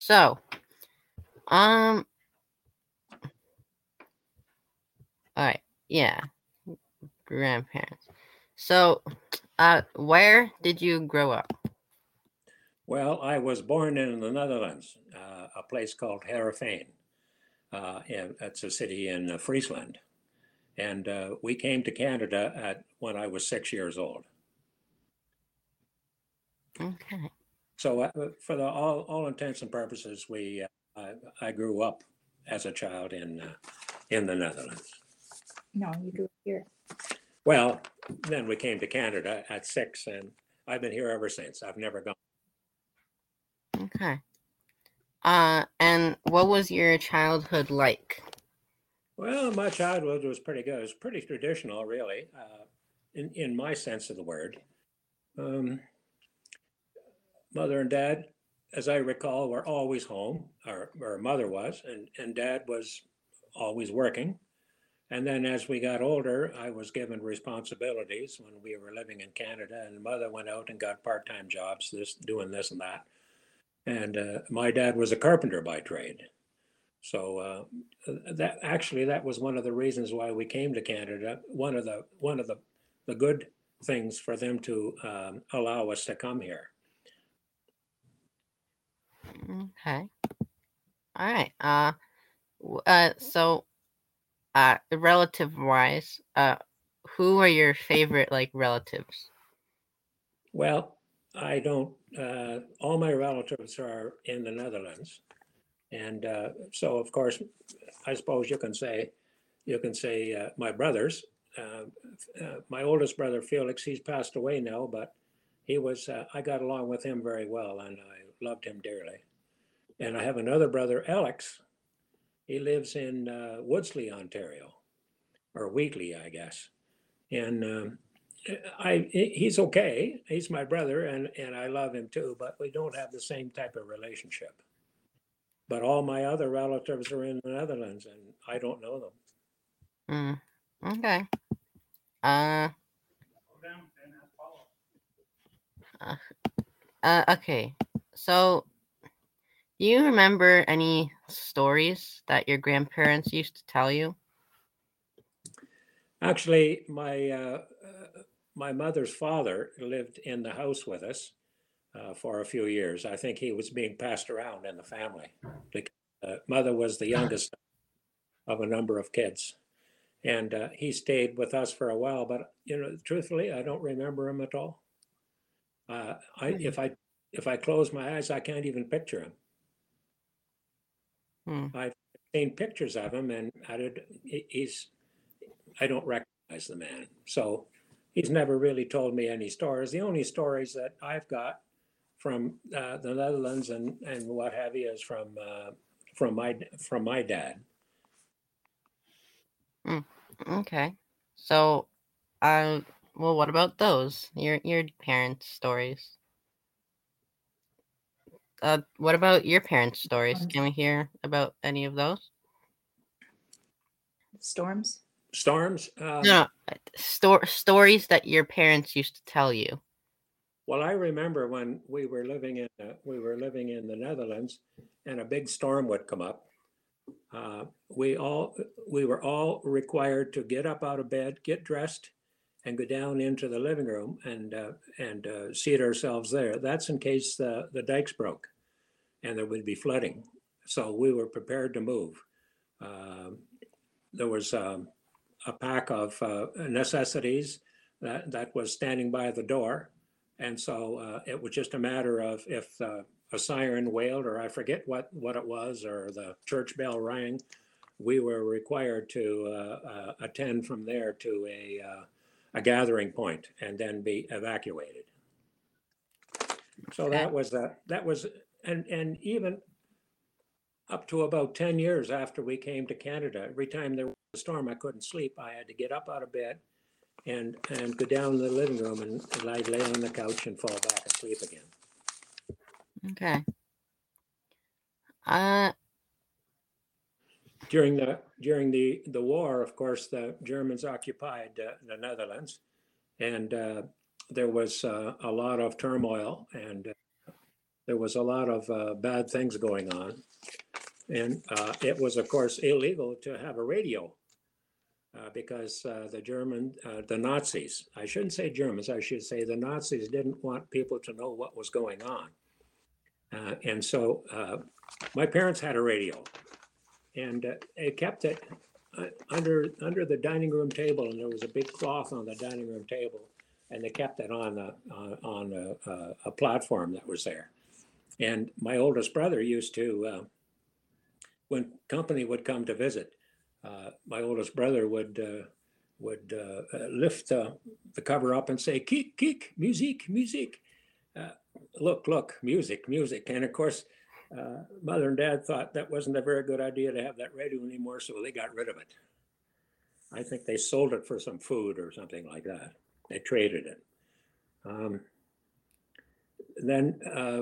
So, um, all right, yeah, grandparents. So, where did you grow up? Well, I was born in the Netherlands, a place called Heerenveen. And it's a city in Friesland. And we came to Canada when I was 6 years old. Okay. So, for all intents and purposes, I grew up as a child in the Netherlands. No, you grew up here. Well, then we came to Canada at 6, and I've been here ever since. I've never gone. Okay. And what was your childhood like? Well, my childhood was pretty good. It was pretty traditional, really, in my sense of the word. Um, Mother and dad, as I recall, were always home, or mother was, and dad was always working. And then as we got older, I was given responsibilities when we were living in Canada, and mother went out and got part-time jobs, doing this and that. And my dad was a carpenter by trade. So that was one of the reasons why we came to Canada. One of the good things for them to allow us to come here. Okay. All right. So, relative wise, who are your favorite like relatives? Well, I don't. All my relatives are in the Netherlands, and so of course, I suppose you can say my brothers. Uh, my oldest brother Felix, he's passed away now, but he was. I got along with him very well, and I loved him dearly. And I have another brother, Alex. He lives in Woodsley, Ontario, or Wheatley, I guess. And he's okay. He's my brother, and I love him too. But we don't have the same type of relationship. But all my other relatives are in the Netherlands, and I don't know them. Mm, okay. Uh, uh, okay. So, do you remember any stories that your grandparents used to tell you? Actually, my mother's father lived in the house with us for a few years. I think he was being passed around in the family. The mother was the youngest of a number of kids, and he stayed with us for a while. But truthfully, I don't remember him at all. I Hmm. if I close my eyes, I can't even picture him. Hmm. I've seen pictures of him, and I don't recognize the man. So he's never really told me any stories. The only stories that I've got from the Netherlands and what have you is from my dad. Hmm. Okay. So, uh, well, what about those? Your parents' stories. What about your parents' stories? Can we hear about any of those? Storms? Storms. No, stories that your parents used to tell you. Well, I remember when we were living in the Netherlands, and a big storm would come up. Uh, we all we were all required to get up out of bed, get dressed, and go down into the living room and seat ourselves there. That's in case the dikes broke and there would be flooding. So we were prepared to move. Um there was a pack of necessities that was standing by the door, and so it was just a matter of if a siren wailed, or I forget what it was, or the church bell rang, we were required to attend from there to a gathering point and then be evacuated. So Okay. that was and even up to about 10 years after we came to Canada, every time there was a storm, I couldn't sleep. I had to get up out of bed and go down to the living room, and I'd lay on the couch and fall back asleep again. Okay. Uh. During the war, of course, the Germans occupied the Netherlands, and there was a lot of turmoil, and there was a lot of bad things going on. And it was, of course, illegal to have a radio because the Nazis, I shouldn't say Germans, I should say the Nazis didn't want people to know what was going on. And so my parents had a radio, and they kept it under the dining room table, and there was a big cloth on the dining room table, and they kept it on a platform that was there. And my oldest brother used to, when company would come to visit, my oldest brother would lift the cover up and say, "Kiek, kiek, music, music." Look, music. And of course, Mother and Dad thought that wasn't a very good idea to have that radio anymore, so they got rid of it. I think they sold it for some food or something like that. They traded it. Then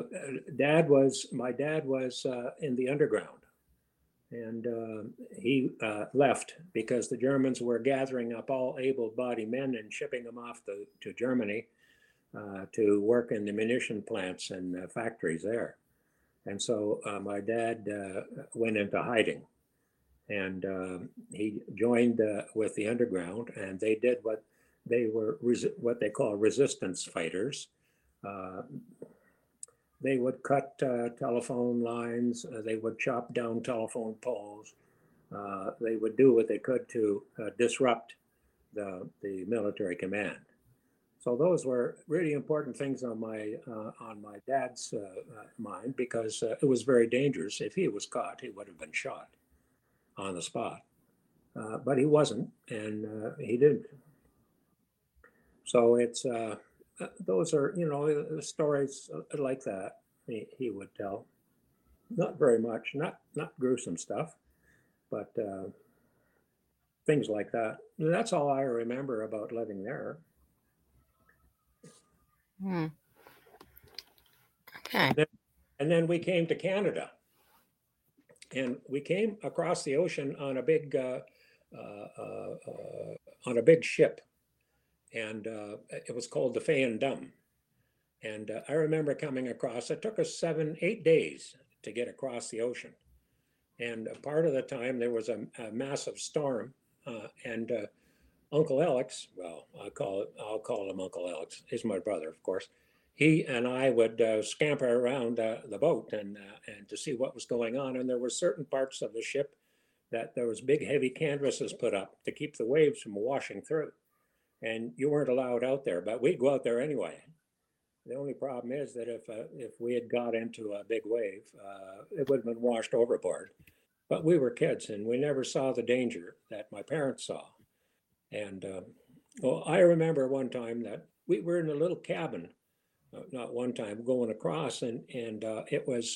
my dad was in the underground, and he left because the Germans were gathering up all able-bodied men and shipping them off to Germany to work in the munition plants and factories there. And so my dad went into hiding, and he joined with the underground, and they did what they call resistance fighters. They would cut telephone lines, they would chop down telephone poles, they would do what they could to disrupt the military command. So those were really important things on my dad's mind, because it was very dangerous. If he was caught, he would have been shot on the spot. But he wasn't, and he didn't. So it's those are, stories like that he would tell. Not very much, not gruesome stuff, but things like that. That's all I remember about living there. Okay. And then we came to Canada, and we came across the ocean on a big ship, and it was called the Fay and Dum. And I remember coming across. It took us 7-8 days to get across the ocean, and part of the time there was a massive storm, and Uncle Alex, well, I'll call him Uncle Alex. He's my brother, of course. He and I would scamper around the boat and to see what was going on. And there were certain parts of the ship that there was big, heavy canvases put up to keep the waves from washing through. And you weren't allowed out there, but we'd go out there anyway. The only problem is that if we had got into a big wave, it would have been washed overboard. But we were kids, and we never saw the danger that my parents saw. And well, I remember one time that we were in a little cabin, not one time, going across, and it was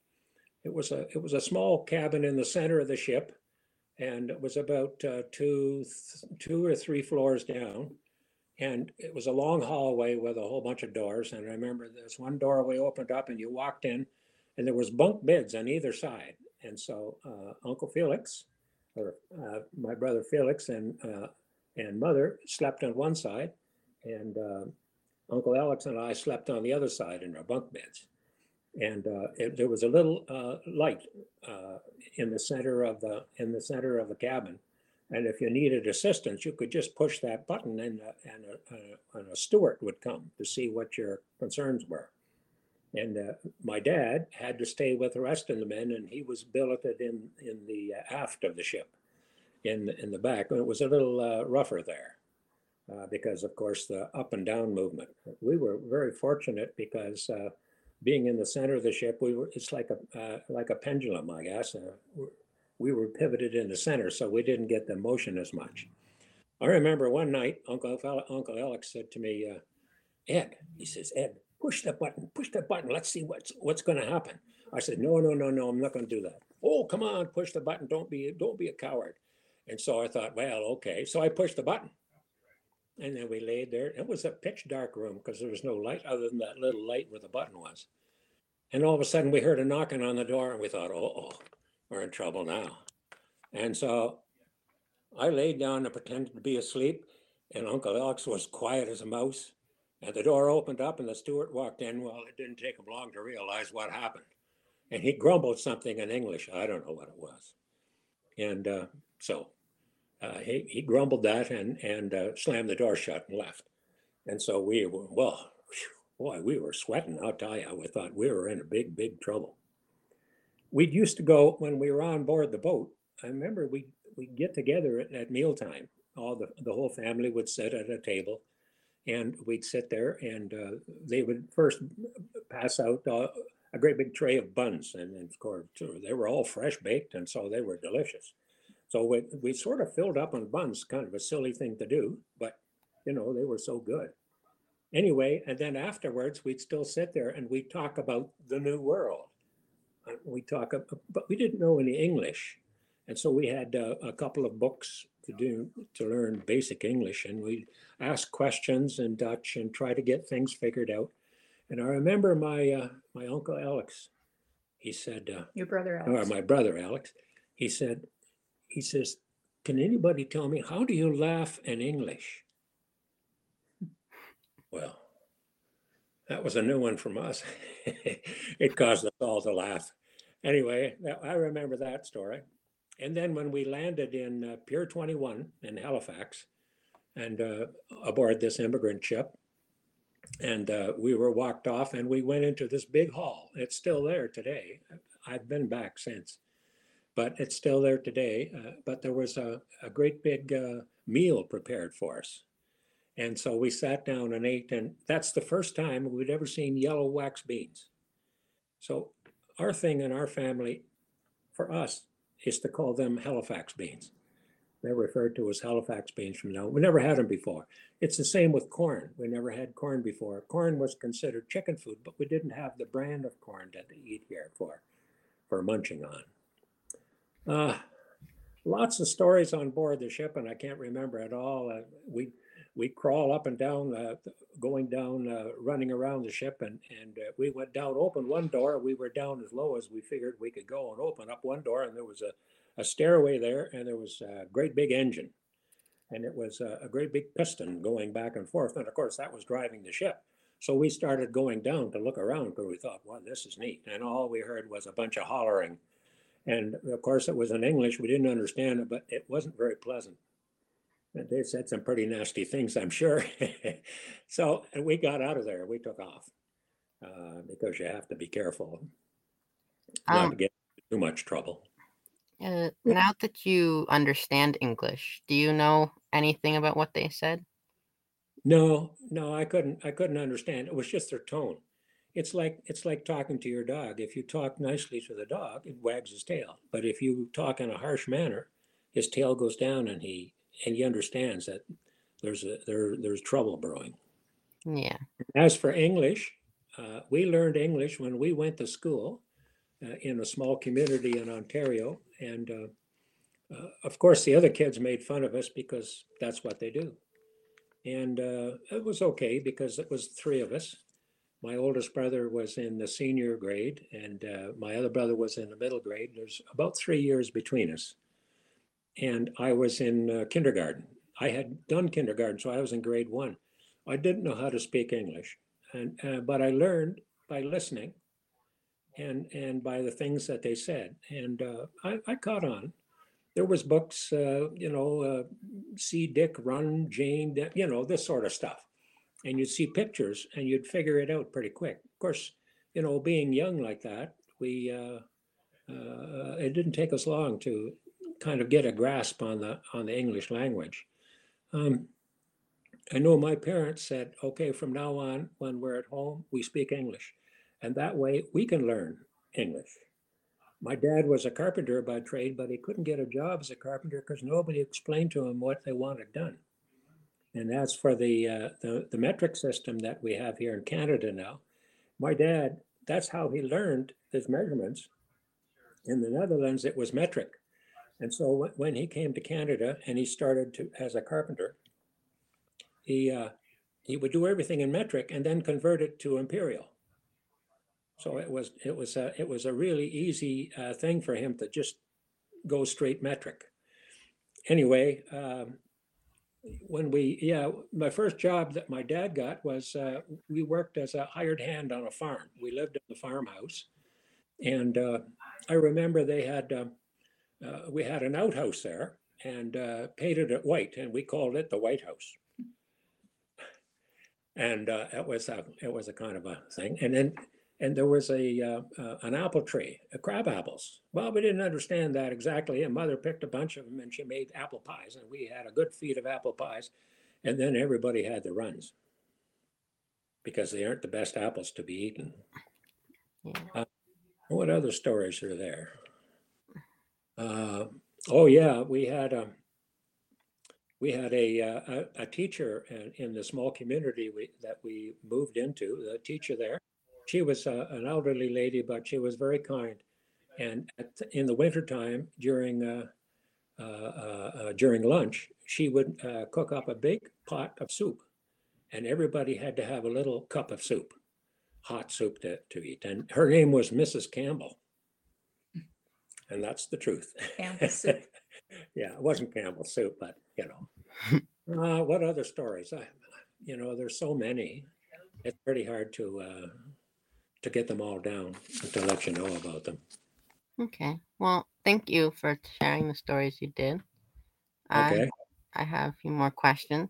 a small cabin in the center of the ship, and it was about 2 or 3 floors down, and it was a long hallway with a whole bunch of doors. And I remember this one doorway opened up, and you walked in, and there was bunk beds on either side. And so Uncle Felix, or my brother Felix, and Mother slept on one side, and Uncle Alex and I slept on the other side in our bunk beds. And there was a little light in the center of the cabin, and if you needed assistance, you could just push that button, and a steward would come to see what your concerns were. And my dad had to stay with the rest of the men, and he was billeted in the aft of the ship, in the back. And it was a little rougher there because, of course, the up and down movement. We were very fortunate because being in the center of the ship, it's like a pendulum, I guess. We were pivoted in the center, so we didn't get the motion as much. I remember one night, Uncle Alex said to me, "Ed," he says, "Ed, push the button. Let's see what's going to happen." I said, no, I'm not going to do that. "Oh, come on, push the button. Don't be a coward." And so I thought, well, okay. So I pushed the button, and then we laid there. It was a pitch dark room because there was no light other than that little light where the button was. And all of a sudden we heard a knocking on the door, and we thought, oh, we're in trouble now. And so I laid down and pretended to be asleep, and Uncle Alex was quiet as a mouse. And the door opened up and the steward walked in. Well, it didn't take him long to realize what happened. And he grumbled something in English. I don't know what it was. And he grumbled that and slammed the door shut and left. And so we were, well, boy, we were sweating. I'll tell you, we thought we were in a big, big trouble. We'd used to go when we were on board the boat. I remember we'd get together at mealtime. All the whole family would sit at a table, and we'd sit there, and they would first pass out a great big tray of buns, and of course they were all fresh baked, and so they were delicious. So we sort of filled up on buns, kind of a silly thing to do, but they were so good. Anyway, and then afterwards we'd still sit there and we'd talk about the new world. But we didn't know any English, and so we had a couple of books to learn basic English, and we ask questions in Dutch and try to get things figured out. And I remember my uncle Alex. He said, Your brother or Alex. my brother Alex. He says, "Can anybody tell me how do you laugh in English?" Well, that was a new one from us. It caused us all to laugh. Anyway, I remember that story. And then when we landed in Pier 21 in Halifax and aboard this immigrant ship, and we were walked off and we went into this big hall. It's still there today. I've been back since, but it's still there today. But there was a great big meal prepared for us. And so we sat down and ate, and that's the first time we'd ever seen yellow wax beans. So our thing in our family, for us, is to call them Halifax beans. They're referred to as Halifax beans from now. We never had them before. It's the same with corn. We never had corn before. Corn was considered chicken food, but we didn't have the brand of corn that they eat here for munching on. Lots of stories on board the ship, and I can't remember it all. We crawl up and down, going down, running around the ship, and we went down, opened one door. We were down as low as we figured we could go, and open up one door, and there was a stairway there, and there was a great big engine, and it was a great big piston going back and forth, and of course that was driving the ship. So we started going down to look around because we thought, well, this is neat, and all we heard was a bunch of hollering, and of course it was in English. We didn't understand it, but it wasn't very pleasant. They said some pretty nasty things, I'm sure. So and we got out of there. We took off because you have to be careful not to get into too much trouble. Now that you understand English, do you know anything about what they said? No, I couldn't understand. It was just their tone. It's like talking to your dog. If you talk nicely to the dog, it wags his tail. But if you talk in a harsh manner, his tail goes down, and he understands that there's trouble brewing. Yeah. As for English, we learned English when we went to school in a small community in Ontario, and of course the other kids made fun of us because that's what they do. And it was okay because it was three of us. My oldest brother was in the senior grade, and my other brother was in the middle grade. There's about 3 years between us. And I was in kindergarten. I had done kindergarten, so I was in grade 1. I didn't know how to speak English, but I learned by listening and by the things that they said. And I caught on. There was books, See Dick Run, Jane, this sort of stuff. And you'd see pictures and you'd figure it out pretty quick. Of course, being young like that, it didn't take us long to kind of get a grasp on the English language. I know my parents said, okay, from now on, when we're at home, we speak English. And that way we can learn English. My dad was a carpenter by trade, but he couldn't get a job as a carpenter because nobody explained to him what they wanted done. And as for the metric system that we have here in Canada now, my dad, that's how he learned his measurements. In the Netherlands, it was metric. And so when he came to Canada and he started as a carpenter, he would do everything in metric and then convert it to imperial. So it was a really easy thing for him to just go straight metric. Anyway, my first job that my dad got was we worked as a hired hand on a farm. We lived in the farmhouse, and I remember we had an outhouse there and painted it white, and we called it the White House. And it was a kind of a thing. And there was an apple tree, crab apples. Well, we didn't understand that exactly. And Mother picked a bunch of them, and she made apple pies, and we had a good feed of apple pies. And then everybody had the runs because they aren't the best apples to be eaten. Yeah. What other stories are there? Oh yeah, we had a teacher in the small community that we moved into. The teacher there, she was an elderly lady, but she was very kind. And in the wintertime, during lunch, she would cook up a big pot of soup, and everybody had to have a little cup of soup, hot soup to eat. And her name was Mrs. Campbell. And that's the truth. Campbell soup. Yeah, it wasn't Campbell soup, but what other stories? There's so many. It's pretty hard to get them all down and to let you know about them. Okay. Well, thank you for sharing the stories you did. Okay. I have a few more questions.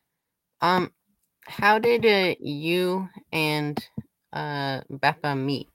How did you and Beppa meet?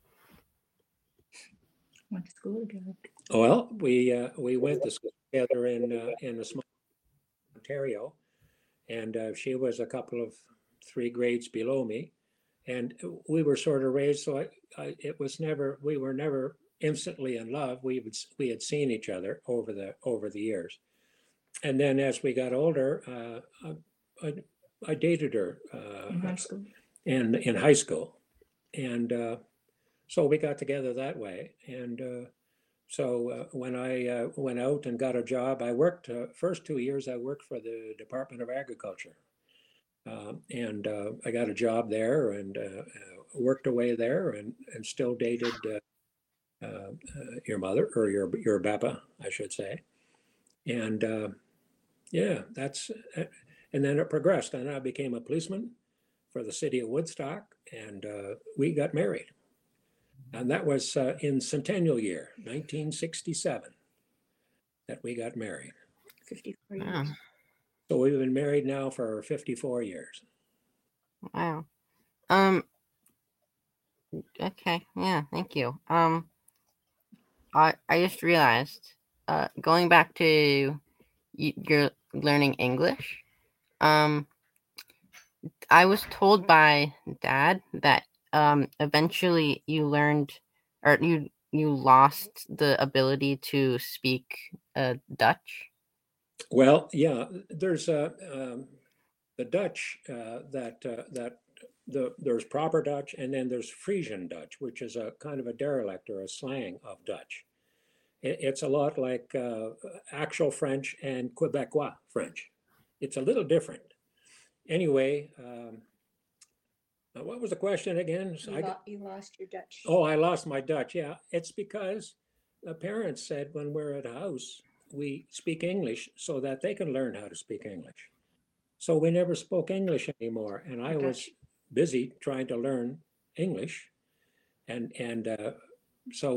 Went to school together. Well, we went to school together in a small Ontario, and she was a couple of 3 grades below me, and we were sort of raised so we were never instantly in love. We had seen each other over the years, and then as we got older, I dated her In high school. in high school, and so we got together that way. And so when I went out and got a job, I worked first 2 years. I worked for the Department of Agriculture, and I got a job there and worked away there, and still dated your mother, or your Beppa, I should say. And yeah, and then it progressed, and I became a policeman for the city of Woodstock, and we got married. And that was in Centennial year, 1967, that we got married. 54 Wow. years. So we've been married now for 54 years. Wow. Okay. Yeah. Thank you. I just realized, going back to you're learning English. I was told by Dad that eventually you learned, or you lost the ability to speak Dutch. Well, yeah, there's the Dutch there's proper Dutch, and then there's Frisian Dutch, which is a kind of a derelict or a slang of Dutch. It's a lot like actual French and Quebecois French. It's a little different. Anyway, what was the question again? You lost your Dutch. Oh, I lost my Dutch. Yeah, it's because the parents said when we're at a house, we speak English so that they can learn how to speak English. So we never spoke English anymore, and I was busy trying to learn English, and so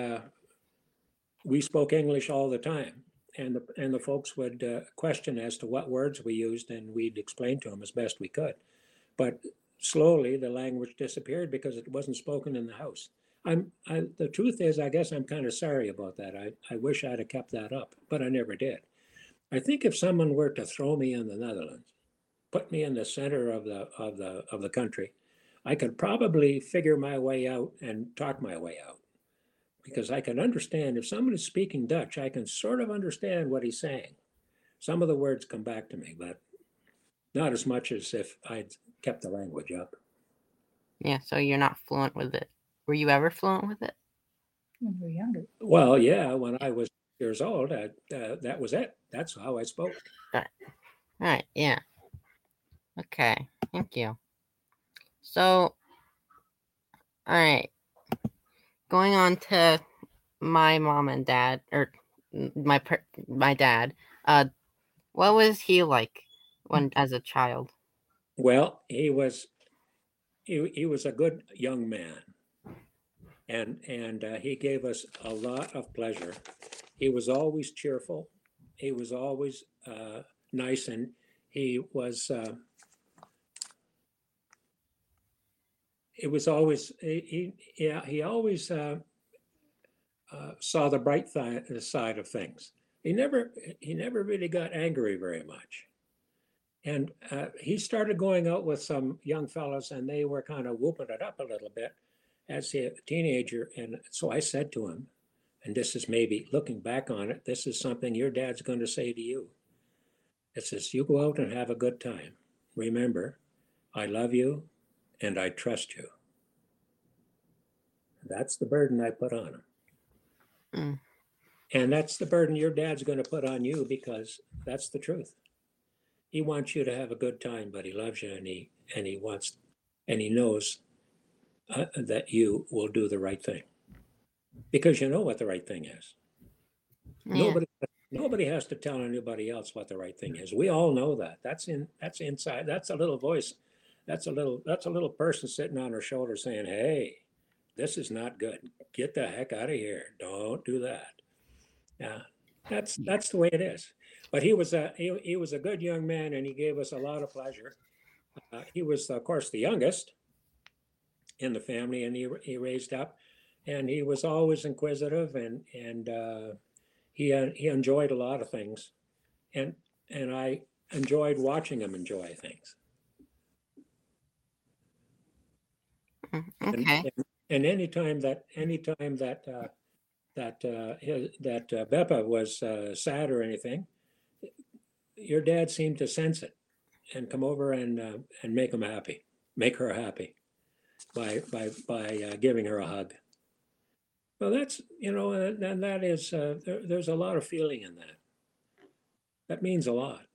we spoke English all the time, and the folks would question as to what words we used, and we'd explain to them as best we could. But slowly the language disappeared because it wasn't spoken in the house. The truth is, I guess I'm kind of sorry about that. I wish I'd have kept that up, but I never did. I think if someone were to throw me in the Netherlands, put me in the center of the country, I could probably figure my way out and talk my way out, because I can understand if someone is speaking Dutch, I can sort of understand what he's saying. Some of the words come back to me, but not as much as if I'd kept the language up. Yeah, so you're not fluent with it. Were you ever fluent with it? When we were younger. Well, yeah, when I was years old, that was it. That's how I spoke. All right. Yeah. Okay. Thank you. So, all right. Going on to my mom and dad, or my dad. What was he like? when as a child? Well, he was a good young man, and he gave us a lot of pleasure. He was always cheerful. He was always nice, and he was. It was always he always saw the bright side of things. He never really got angry very much. And he started going out with some young fellows, and they were kind of whooping it up a little bit as a teenager. And so I said to him, and this is maybe looking back on it, this is something your dad's going to say to you. It says, you go out and have a good time. Remember, I love you and I trust you. That's the burden I put on him. Mm. And that's the burden your dad's going to put on you, because that's the truth. He wants you to have a good time, but he loves you, and he knows that you will do the right thing, because you know what the right thing is. Yeah. Nobody has to tell anybody else what the right thing is. We all know that. That's inside. That's a little voice. That's a little person sitting on her shoulder saying, "Hey, this is not good. Get the heck out of here. Don't do that." Yeah, that's the way it is. But he was a good young man, and he gave us a lot of pleasure. He was, of course, the youngest in the family, and he raised up, and he was always inquisitive, and he enjoyed a lot of things, and I enjoyed watching him enjoy things. Okay. And anytime that Beppa was sad or anything, your dad seemed to sense it and come over and make her happy by giving her a hug. Well, that's, and that is there's a lot of feeling in that. That means a lot.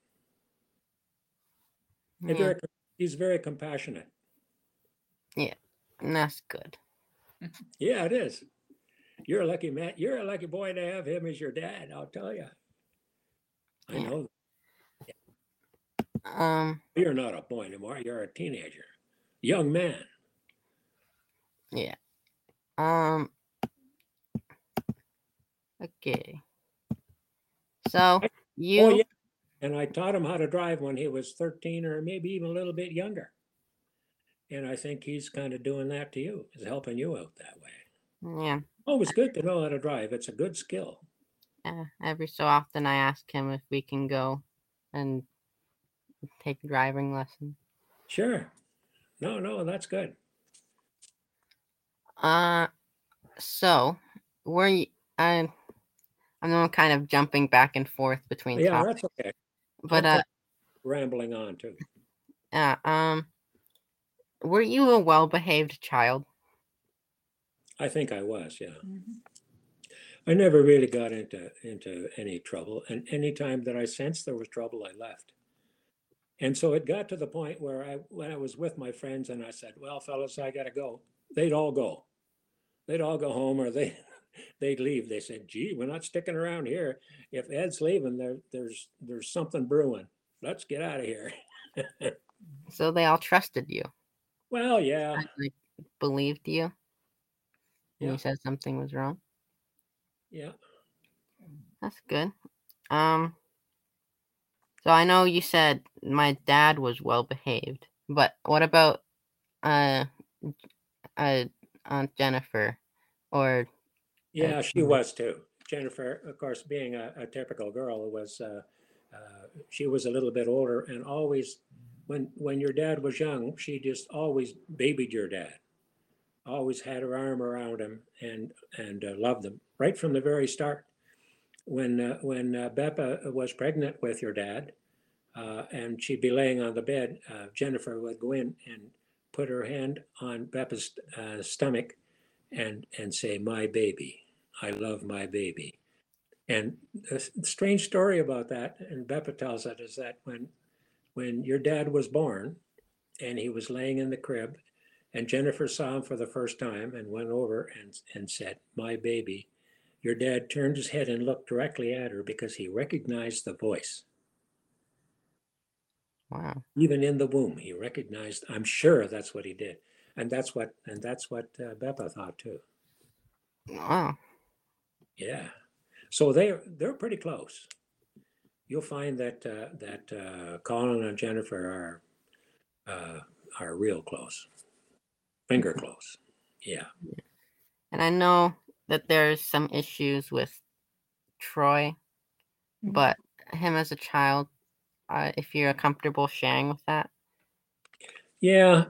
Yeah. He's very compassionate. Yeah. And that's good. Yeah, it is. You're a lucky man. You're a lucky boy to have him as your dad, I'll tell you. I Yeah. know. You're not a boy anymore. You're a teenager, young man. Yeah. Okay. So Oh you yeah, and I taught him how to drive when he was 13, or maybe even a little bit younger. And I think he's kind of doing that to you, is helping you out that way. yeah. Always good to know how to drive. It's a good skill. Every so often I ask him if we can go and take driving lessons. Sure. No, that's good. So were you I I'm kind of jumping back and forth between Yeah, topics. that's okay. But Rambling on too. were you a well-behaved child? I think I was, yeah. Mm-hmm. I never really got into any trouble, and any time that I sensed there was trouble, I left. And so it got to the point where when I was with my friends and I said, "Well, fellas, I got to go," they'd all go. They'd all go home, or they'd leave. They said, "Gee, we're not sticking around here. If Ed's leaving, there's something brewing. Let's get out of here." So they all trusted you. Well, yeah, Like, believed you when yeah, you said something was wrong. yeah. That's good. So I know you said my dad was well behaved, but what about uh, Aunt Jennifer or Yeah, she was too. Jennifer, of course, being a typical girl, she was a little bit older, and always, when your dad was young, she just always babied your dad. Always had her arm around him and loved him right from the very start. When Beppa was pregnant with your dad, and she'd be laying on the bed, Jennifer would go in and put her hand on Beppa's stomach and say, "My baby, I love my baby." And the strange story about that, and Beppa tells it, is that when your dad was born and he was laying in the crib, and Jennifer saw him for the first time and went over and said, "My baby," your dad turned his head and looked directly at her because he recognized the voice. Wow. Even in the womb, he recognized. I'm sure that's what he did, and that's what Beppa thought too. Wow. Yeah. So they're pretty close. You'll find that Colin and Jennifer are real close, finger close. Yeah. And I know that there's some issues with Troy, Mhm. but him as a child, if you're comfortable sharing with that. Yeah.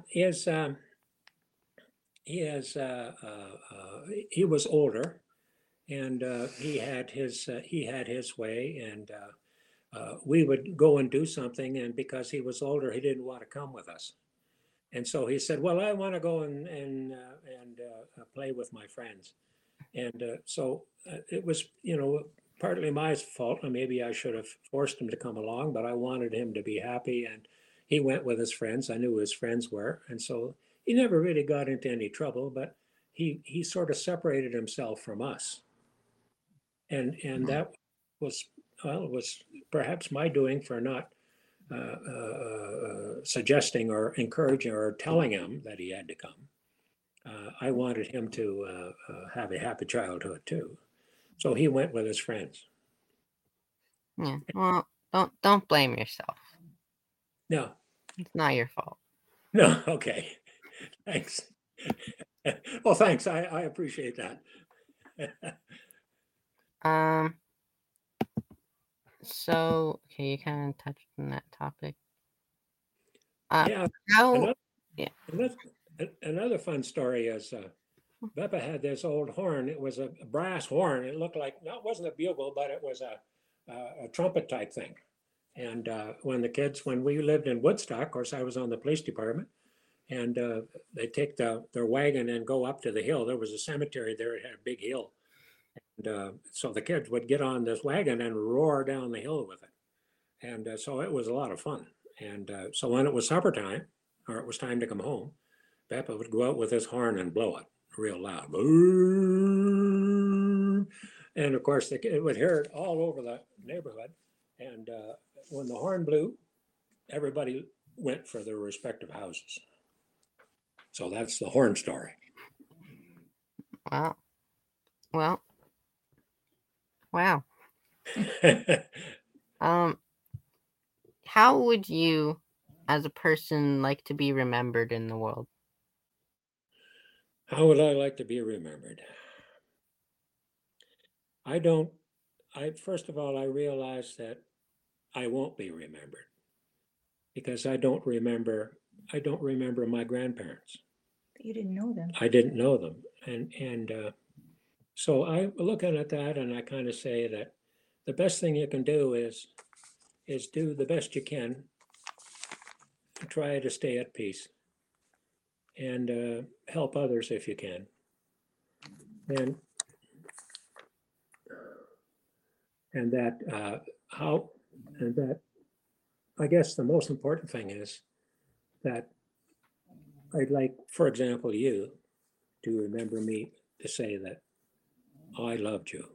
He was older, and he had his way, and we would go and do something, and because he was older, he didn't want to come with us. And so he said, "Well, I want to go and play with my friends." And so it was, partly my fault. And maybe I should have forced him to come along, but I wanted him to be happy. And he went with his friends. I knew who his friends were, and so he never really got into any trouble. But he sort of separated himself from us, and that was it was perhaps my doing for not suggesting or encouraging or telling him that he had to come. I wanted him to have a happy childhood too, so he went with his friends. Yeah. Well, don't blame yourself. No, It's not your fault. no, okay, thanks. Well, thanks. I appreciate that. Um. So okay, you kind of touched on that topic. Yeah, How? another, Yeah. another fun story is Beppa had this old horn. It was a brass horn. It looked like, no, it wasn't a bugle, but it was a trumpet type thing. And when we lived in Woodstock, of course, I was on the police department, and they take their wagon and go up to the hill. There was a cemetery there. It had a big hill. And so the kids would get on this wagon and roar down the hill with it. And so it was a lot of fun. And so when it was supper time, or it was time to come home, Beppa would go out with his horn and blow it real loud. And of course, it would hear it all over the neighborhood. And when the horn blew, everybody went for their respective houses. So that's the horn story. Wow. Well. Wow. How would you, as a person, like to be remembered in the world? How would I like to be remembered? First of all, I realize that I won't be remembered because I don't remember my grandparents. You didn't know them. I didn't know them. And so I'm looking at that and I kind of say that the best thing you can do is do the best you can, try to stay at peace, and help others if you can. And and that how and that I guess the most important thing is that I'd like, for example, you to remember me to say that I loved you.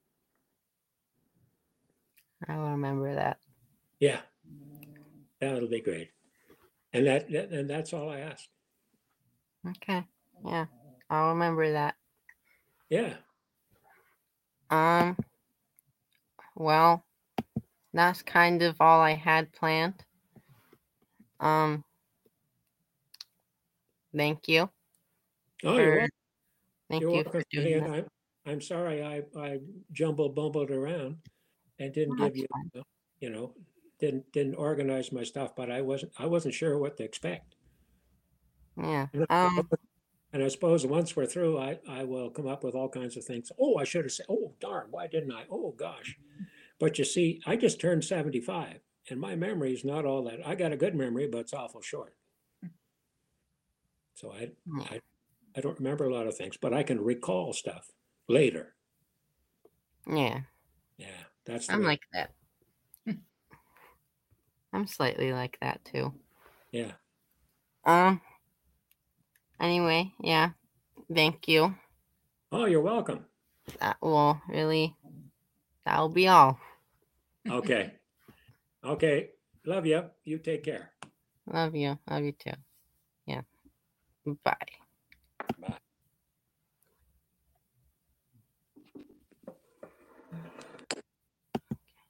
I'll remember that. Yeah, that'll be great. And that's all I ask. Okay. Yeah. I'll remember that. Yeah. Well, that's kind of all I had planned. Thank you. Oh, you're welcome. Thank You're you welcome. for doing that. And I'm sorry I bumbled around and didn't Oh, give that's you, fine. didn't organize my stuff, but I wasn't sure what to expect. Yeah. And I suppose once we're through, I will come up with all kinds of things. Oh, I should have said, oh, darn, why didn't I? Oh, gosh. But you see, I just turned 75 and my memory is not all that. I got a good memory, but it's awful short. So I don't remember a lot of things, but I can recall stuff later. Yeah. Yeah, that's the I'm way. like that. I'm slightly like that too. Yeah. Anyway, yeah. Thank you. Oh, you're welcome. That'll be all. Okay. Okay. Love you. You take care. Love you. Love you too. Yeah. Bye. Bye.